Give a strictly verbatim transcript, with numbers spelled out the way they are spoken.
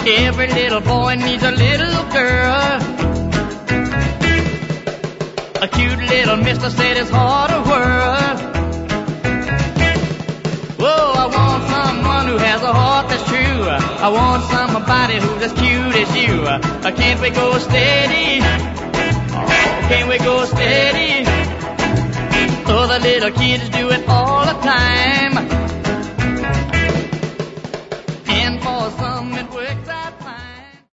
Every little boy needs a little girl. A cute little mister said it's hard to whirl. Whoa, I want someone who has a heart that's true. I want somebody who's as cute as you. Uh, Can't we go steady? Oh, can't we go steady? Other little kids do it all the time.